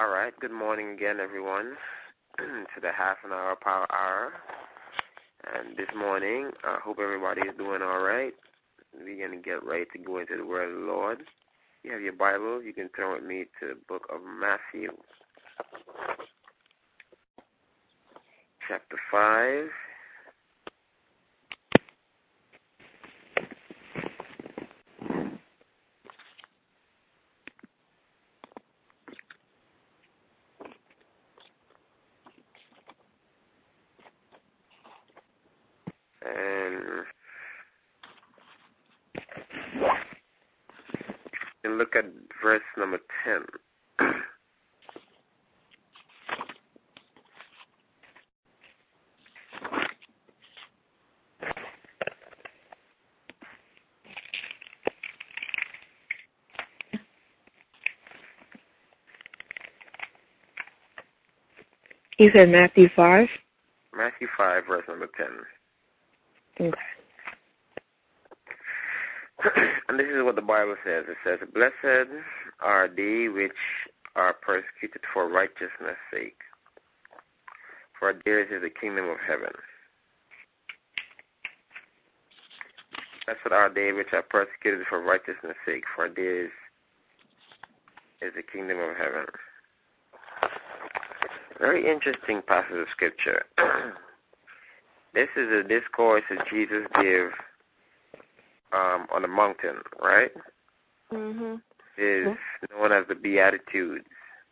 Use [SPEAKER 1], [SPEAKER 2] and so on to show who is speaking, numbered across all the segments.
[SPEAKER 1] All right. Good morning again, everyone, to the half an hour power hour. And this morning, I hope everybody is doing all right. We're going to get ready to go into the Word of the Lord. If you have your Bible, you can turn with me to the book of Matthew, chapter 5. And look at verse number 10.
[SPEAKER 2] You said Matthew 5?
[SPEAKER 1] Matthew 5, verse number 10.
[SPEAKER 2] Okay.
[SPEAKER 1] And this is what the Bible says. It says, "Blessed are they which are persecuted for righteousness' sake, for theirs is the kingdom of heaven." Blessed are they which are persecuted for righteousness' sake, for theirs is the kingdom of heaven. Very interesting passage of Scripture. This is a discourse that Jesus gave on the mountain, right?
[SPEAKER 2] Mm-hmm.
[SPEAKER 1] It is known as the Beatitudes.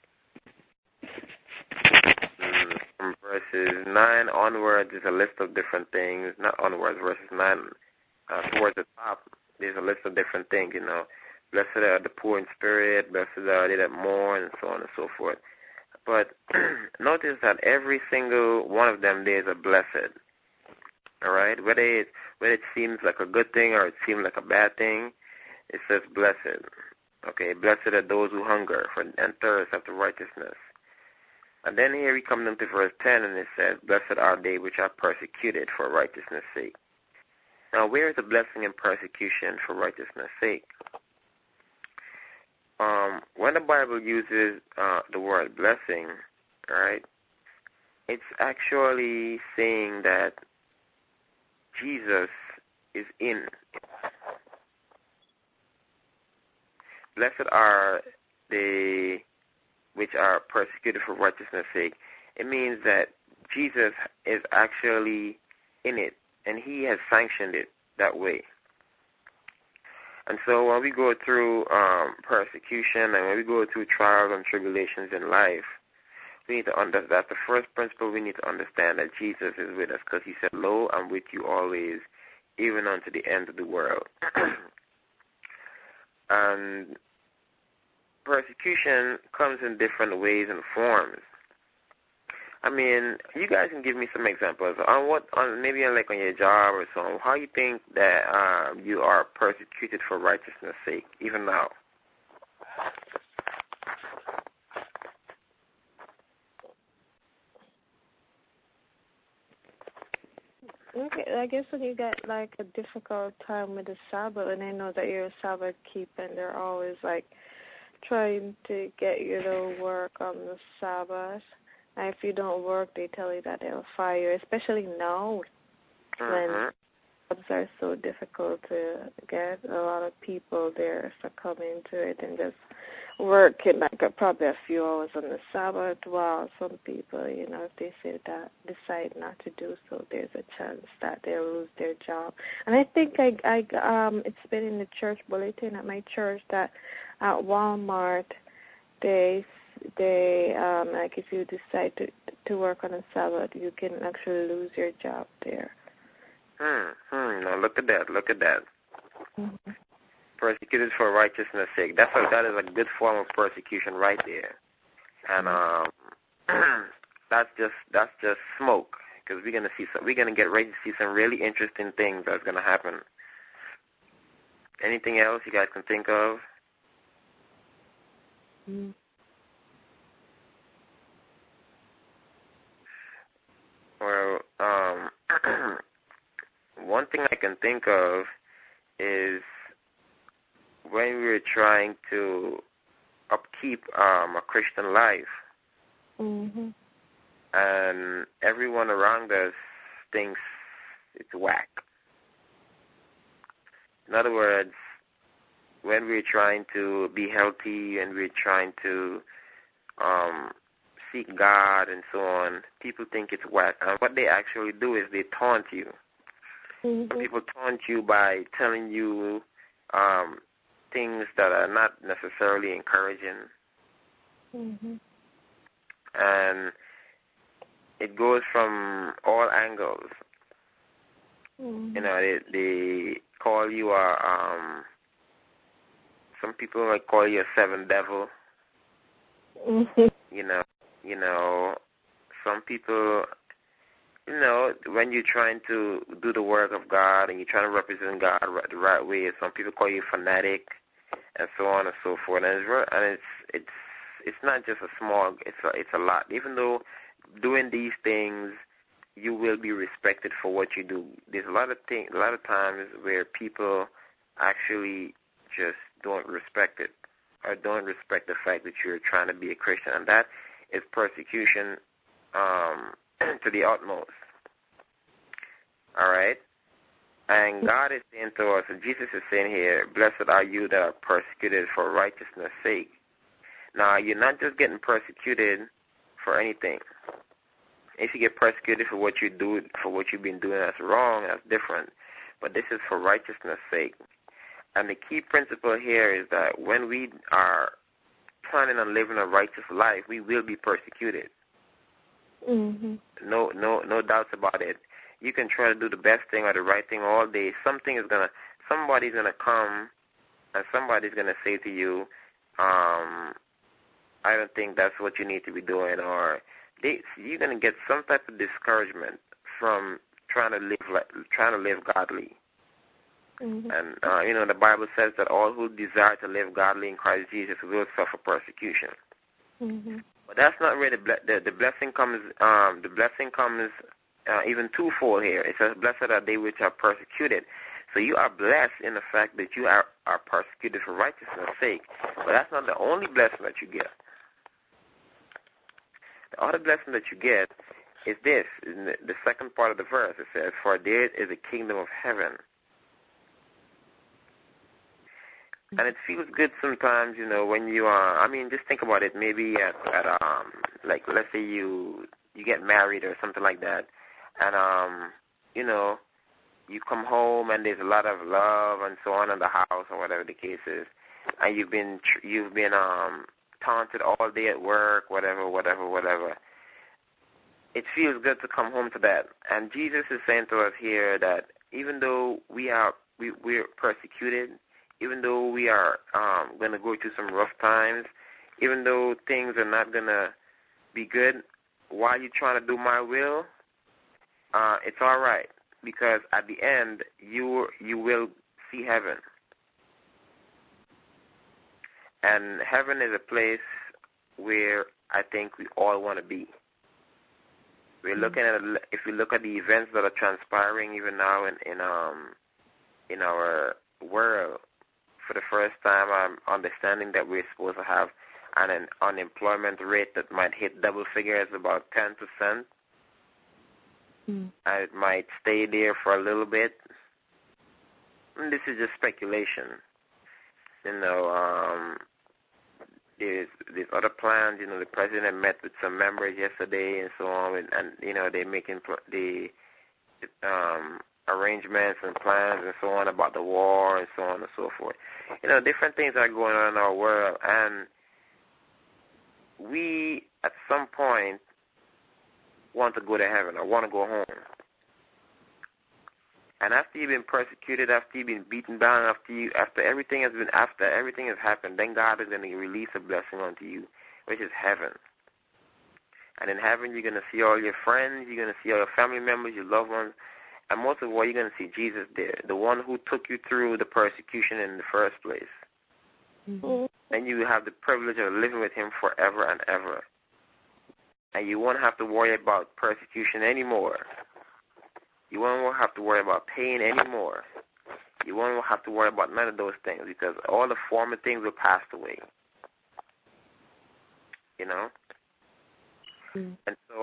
[SPEAKER 1] From verses 9 onwards is a list of different things. Not onwards, verses 9 towards the top, there's a list of different things, you know. Blessed are the poor in spirit, blessed are they that mourn, and so on and so forth. But notice that every single one of them, there's a blessed. All right? Whether it seems like a good thing or it seems like a bad thing, it says blessed. Okay, blessed are those who hunger and thirst after righteousness. And then here we come down to verse 10, and it says, "Blessed are they which are persecuted for righteousness' sake." Now, where is the blessing and persecution for righteousness' sake? When the Bible uses the word blessing, right, it's actually saying that Jesus is in. Blessed are they which are persecuted for righteousness' sake. It means that Jesus is actually in it, and he has sanctioned it that way. And so when we go through persecution and when we go through trials and tribulations in life, we need to understand that the first principle we need to understand that Jesus is with us, because he said, "Lo, I'm with you always, even unto the end of the world." And persecution comes in different ways and forms. I mean, you guys can give me some examples on maybe on your job or so. How you think that you are persecuted for righteousness' sake, even now?
[SPEAKER 2] Okay, I guess when you get like a difficult time with the Sabbath, and they know that you're a Sabbath keeper, and they're always like trying to get you to work on the Sabbath. And if you don't work, they tell you that they'll fire you, especially now when jobs are so difficult to get. A lot of people there succumbing to it and just working like probably a few hours on the Sabbath, while some people, you know, if they say that, decide not to do so, there's a chance that they'll lose their job. And I think it's been in the church bulletin at my church that at Walmart they like if you decide to work on a Sabbath, you can actually lose your job there.
[SPEAKER 1] Now look at that.
[SPEAKER 2] Mm-hmm.
[SPEAKER 1] Persecuted for righteousness' sake. That is a good form of persecution right there. And that's just smoke, because we're gonna get ready to see some really interesting things that's gonna happen. Anything else you guys can think of?
[SPEAKER 2] Mm-hmm.
[SPEAKER 1] Well, one thing I can think of is when we were trying to upkeep a Christian life.
[SPEAKER 2] Mm-hmm.
[SPEAKER 1] And everyone around us thinks it's whack. In other words, when we're trying to be healthy and we're trying to seek God and so on, people think it's whack. And what they actually do is they taunt you.
[SPEAKER 2] Mm-hmm.
[SPEAKER 1] People taunt you by telling you things that are not necessarily encouraging.
[SPEAKER 2] Mm-hmm.
[SPEAKER 1] And it goes from all angles.
[SPEAKER 2] Mm-hmm.
[SPEAKER 1] You know, they call you some people might call you a seven devil.
[SPEAKER 2] Mm-hmm.
[SPEAKER 1] You know, some people, when you're trying to do the work of God and you're trying to represent God the right way, some people call you fanatic, and so on and so forth. And it's not just a small, it's a lot. Even though doing these things, you will be respected for what you do. There's a lot of times where people actually just don't respect it, or don't respect the fact that you're trying to be a Christian, and that is persecution to the utmost. All right? And God is saying to us, and Jesus is saying here, blessed are you that are persecuted for righteousness' sake. Now, you're not just getting persecuted for anything. If you get persecuted for what you do, for what you've been doing that's wrong, that's different. But this is for righteousness' sake. And the key principle here is that when we are planning on living a righteous life, we will be persecuted.
[SPEAKER 2] Mm-hmm.
[SPEAKER 1] No doubts about it. You can try to do the best thing or the right thing all day. Somebody's gonna come, and somebody's gonna say to you, I don't think that's what you need to be doing, or you're gonna get some type of discouragement from trying to live godly.
[SPEAKER 2] Mm-hmm.
[SPEAKER 1] And the Bible says that all who desire to live godly in Christ Jesus will suffer persecution.
[SPEAKER 2] Mm-hmm.
[SPEAKER 1] But that's not really the blessing comes. The blessing comes even twofold here. It says, "Blessed are they which are persecuted." So you are blessed in the fact that you are persecuted for righteousness' sake. But that's not the only blessing that you get. The other blessing that you get is this. In the second part of the verse, it says, "For theirs is the kingdom of heaven." And it feels good sometimes, when you are, just think about it, maybe at like, let's say you get married or something like that, and, you come home and there's a lot of love and so on in the house or whatever the case is, and you've been taunted all day at work, whatever. It feels good to come home to that. And Jesus is saying to us here that even though we're persecuted, even though we are going to go through some rough times, even though things are not going to be good, while you're trying to do my will, it's all right, because at the end, you will see heaven. And heaven is a place where I think we all want to be. We're looking at, if we look at the events that are transpiring even now in our world, for the first time, I'm understanding that we're supposed to have an unemployment rate that might hit double figures, about 10%. And it might stay there for a little bit. And this is just speculation. There's other plans. The president met with some members yesterday and so on, and they're making the arrangements and plans and so on about the war and so on and so forth. Different things are going on in our world, and we, at some point, want to go to heaven or want to go home. And after you've been persecuted, after you've been beaten down, after everything has happened, then God is going to release a blessing onto you, which is heaven. And in heaven, you're going to see all your friends, you're going to see all your family members, your loved ones, and most of all, you're going to see Jesus there, the one who took you through the persecution in the first place.
[SPEAKER 2] Mm-hmm.
[SPEAKER 1] And you have the privilege of living with him forever and ever. And you won't have to worry about persecution anymore. You won't have to worry about pain anymore. You won't have to worry about none of those things, because all the former things will pass away. you know.
[SPEAKER 2] Mm.
[SPEAKER 1] And so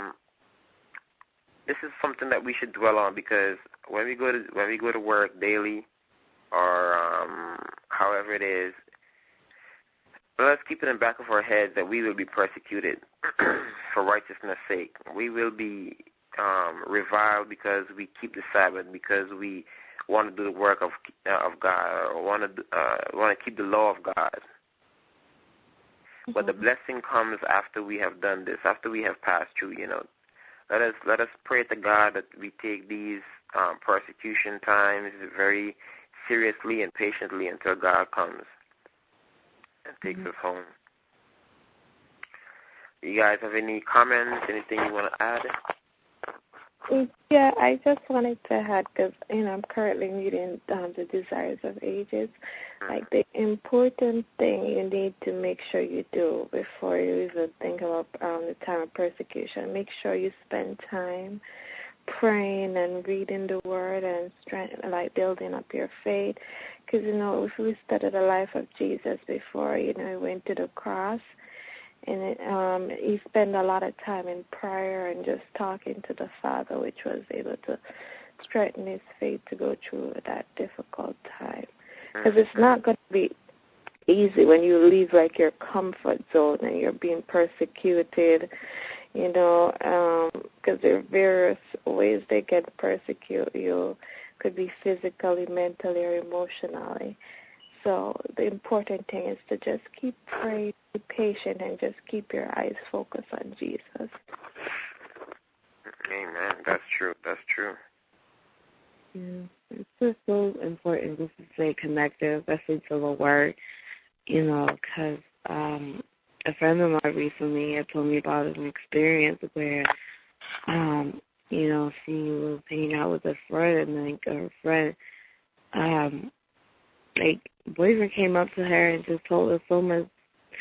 [SPEAKER 1] this is something that we should dwell on, because when we go to work daily, or however it is, let's keep it in the back of our heads that we will be persecuted for righteousness' sake. We will be reviled because we keep the Sabbath, because we want to do the work of God, or want to keep the law of God. Mm-hmm. But the blessing comes after we have done this, after we have passed through. You know, let us pray to God that we take these persecution times very seriously and patiently until God comes and takes us home. You guys have any comments? Anything you want to add?
[SPEAKER 2] Yeah, I just wanted to add, because I'm currently reading The Desires of Ages. Like, the important thing you need to make sure you do before you even think about the time of persecution, make sure you spend time praying and reading the Word and building up your faith. Because, if we study the life of Jesus before, he went to the cross, and he spent a lot of time in prayer and just talking to the Father, which was able to strengthen his faith to go through that difficult time. Because it's not going to be easy when you leave, your comfort zone and you're being persecuted, because there are various ways they can persecute you. Could be physically, mentally, or emotionally. So the important thing is to just keep praying, be patient, and just keep your eyes focused on Jesus.
[SPEAKER 1] Amen. That's true. That's true.
[SPEAKER 3] Yeah, it's just so important just to stay connected, especially to the Word, because a friend of mine recently had told me about an experience where, she was hanging out with a friend, and her friend, boyfriend came up to her and just told her so much,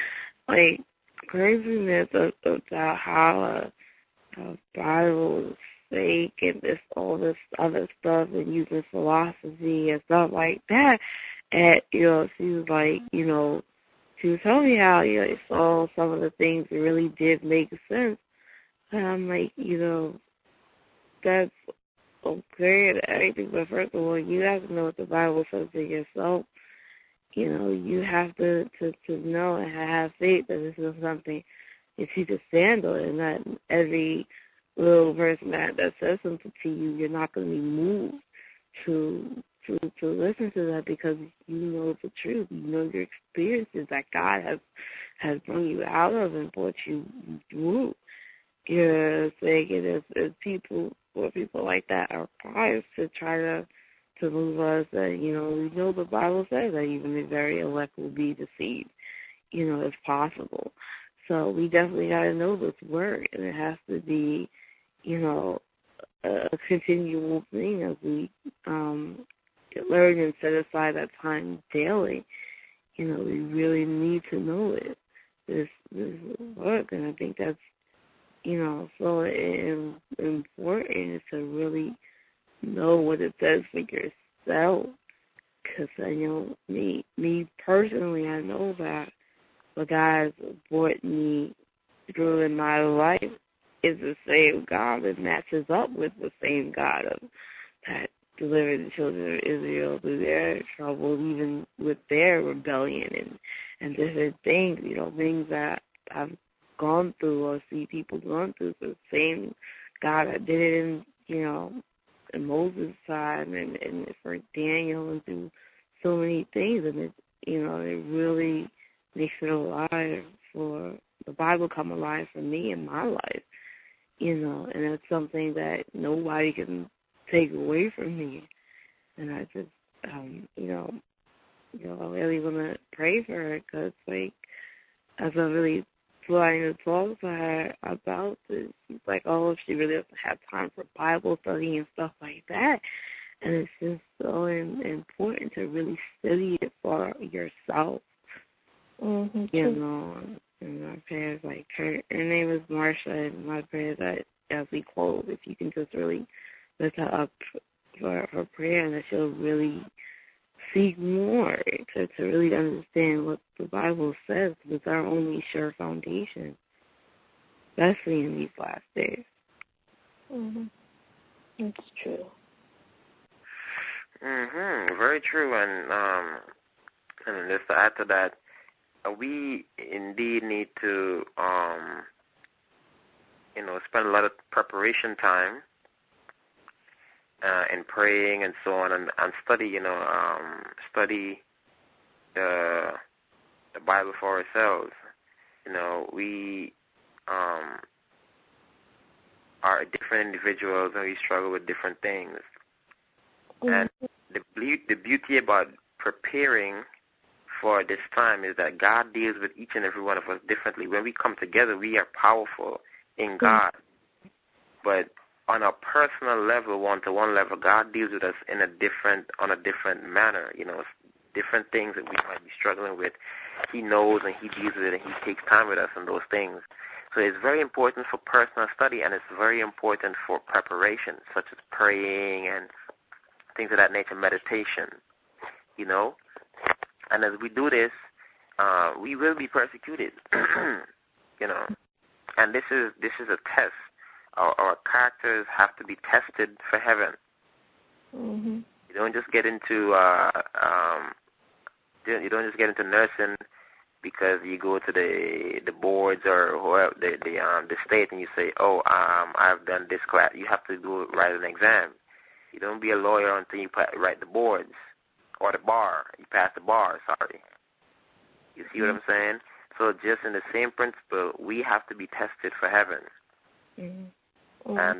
[SPEAKER 3] craziness about how a Bible is fake and all this other stuff, and using philosophy and stuff like that. And, she was like, she was telling me how, saw some of the things that really did make sense. And I'm like, that's okay and everything, but first of all, you have to know what the Bible says to yourself. You have to know and have faith that this is something that you can stand on, and that every little person that says something to you, you're not going to be moved to listen to that, because you know the truth. You know your experiences that God has brought you out of and brought you through. You're saying it as people like that are trying to try to move us, that, we know the Bible says that even the very elect will be deceived, if possible. So we definitely got to know this Word, and it has to be, a continual thing as we learn and set aside that time daily. We really need to know it, this work, and I think that's, so important to really know what it says for yourself. Because I know me personally, I know that what God has brought me through in my life is the same God that matches up with the same God that delivered the children of Israel through their troubles, even with their rebellion and different things, things that I've gone through or see people going through. The same God that did it in Moses' time and for Daniel, and through so many things, and it really makes it alive for the Bible come alive for me in my life, and it's something that nobody can take away from me. And I just, I really want to pray for her, because as I really trying to talk to her about this, she's like, if she really doesn't have time for Bible study and stuff like that. And it's just so important to really study it for yourself.
[SPEAKER 2] Mm-hmm.
[SPEAKER 3] And my prayers, her name is Marsha, and my prayers that as we close, if you can just really lift her up for prayer, and that she'll really seek more, to really understand what the Bible says. It's our only sure foundation, especially in these last days.
[SPEAKER 2] It's true.
[SPEAKER 1] Very true. And just to add to that, we indeed need to, spend a lot of preparation time in praying and so on, and study, study the Bible for ourselves. We are different individuals, and we struggle with different things. And the beauty about preparing for this time is that God deals with each and every one of us differently. When we come together, we are powerful in God. But on a personal level, one-to-one level, God deals with us on a different manner. Different things that we might be struggling with, He knows and He deals with it, and He takes time with us on those things. So it's very important for personal study, and it's very important for preparation, such as praying and things of that nature, meditation, And as we do this, we will be persecuted, And this is a test. Our characters have to be tested for heaven. You don't just get into nursing because you go to the boards or whoever, the state, and you say, I've done this class. You have to write an exam. You don't be a lawyer until you write the boards or the bar. You pass the bar. Sorry. You see what I'm saying? So just in the same principle, we have to be tested for heaven. And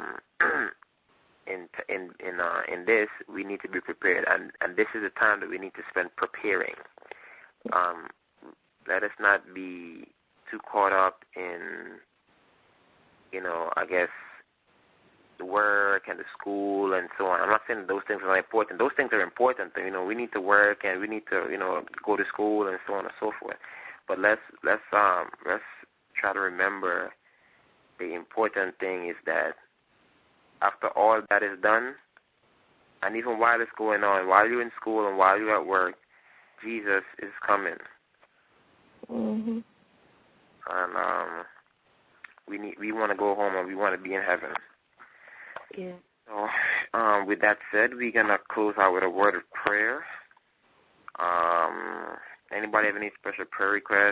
[SPEAKER 1] in this, we need to be prepared, and this is the time that we need to spend preparing. Let us not be too caught up in, I guess, the work and the school and so on. I'm not saying that those things are not important. Those things are important. We need to work and we need to, go to school and so on and so forth. But let's try to remember the important thing is that after all that is done, and even while it's going on, while you're in school and while you're at work, Jesus is coming. And we want to go home and we want to be in heaven.
[SPEAKER 3] Yeah.
[SPEAKER 1] So, with that said, we're gonna close out with a word of prayer. Anybody have any special prayer requests?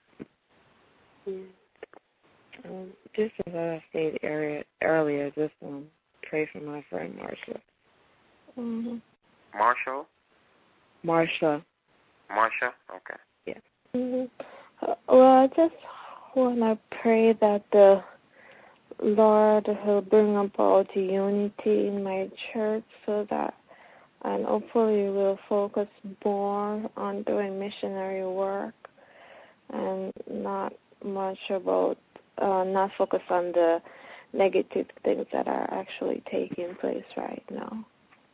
[SPEAKER 3] Just as I stated earlier, just pray for my friend Marsha.
[SPEAKER 1] Marshall?
[SPEAKER 3] Marsha.
[SPEAKER 1] Marsha? Okay.
[SPEAKER 3] Yeah.
[SPEAKER 2] Well, I just want to pray that the Lord will bring about unity in my church and hopefully we'll focus more on doing missionary work and not much about, not focus on the negative things that are actually taking place right now.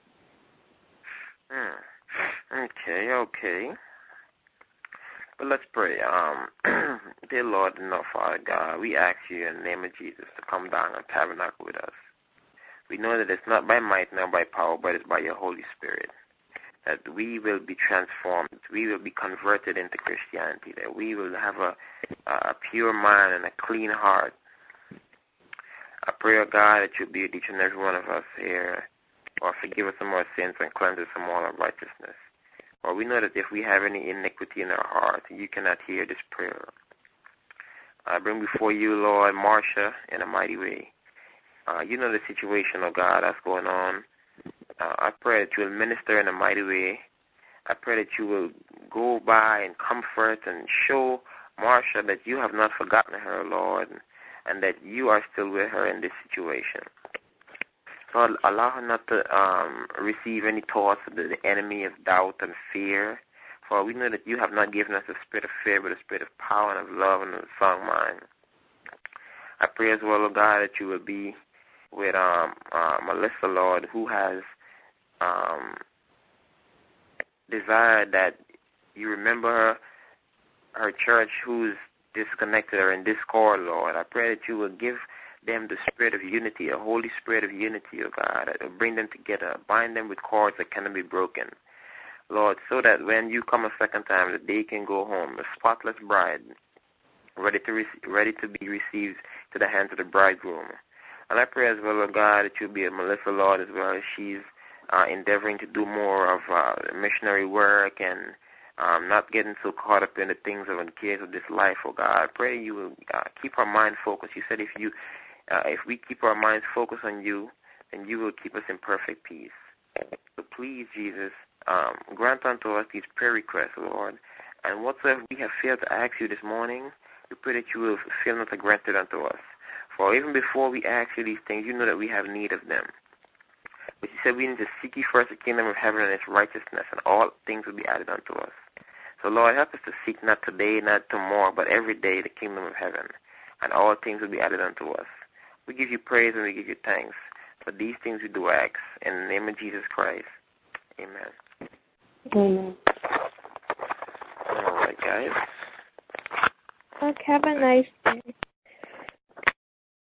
[SPEAKER 1] Okay. But let's pray. Dear Lord and our Father God, we ask you in the name of Jesus to come down and tabernacle with us. We know that it's not by might nor by power, but it's by your Holy Spirit, that we will be transformed, we will be converted into Christianity, that we will have a pure mind and a clean heart. I pray, O God, that you'll be with each and every one of us here, or forgive us from our sins and cleanse us from all unrighteousness. For we know that if we have any iniquity in our heart, you cannot hear this prayer. I bring before you, Lord, Marsha, in a mighty way. You know the situation, oh God, that's going on. I pray that you will minister in a mighty way. I pray that you will go by and comfort and show Marsha that you have not forgotten her, Lord, and that you are still with her in this situation. Lord, allow her not to receive any thoughts of the enemy of doubt and fear. For we know that you have not given us a spirit of fear, but a spirit of power and of love and of a sound mind. I pray as well, O God, that you will be with Melissa, Lord, who has desired that you remember her church who's disconnected or in discord, Lord. I pray that you will give them the spirit of unity, a holy spirit of unity, O God, that will bring them together, bind them with cords that cannot be broken. Lord, so that when you come a second time, that they can go home, a spotless bride, ready to be received to the hands of the bridegroom. And I pray as well, Lord God, that you'll be with Melissa, Lord, as well as she's endeavoring to do more of missionary work and not getting so caught up in the things of the cares of this life, oh God. I pray you will keep our mind focused. You said if we keep our minds focused on you, then you will keep us in perfect peace. So please, Jesus, grant unto us these prayer requests, Lord. And whatsoever we have failed to ask you this morning, we pray that you will fail not to grant it unto us. For even before we ask you these things, you know that we have need of them. But you said we need to seek ye first the kingdom of heaven and its righteousness, and all things will be added unto us. So, Lord, help us to seek not today, not tomorrow, but every day the kingdom of heaven, and all things will be added unto us. We give you praise and we give you thanks. For these things we do ask. In the name of Jesus Christ. Amen.
[SPEAKER 3] Amen.
[SPEAKER 1] All right, guys.
[SPEAKER 2] Okay, have a nice day.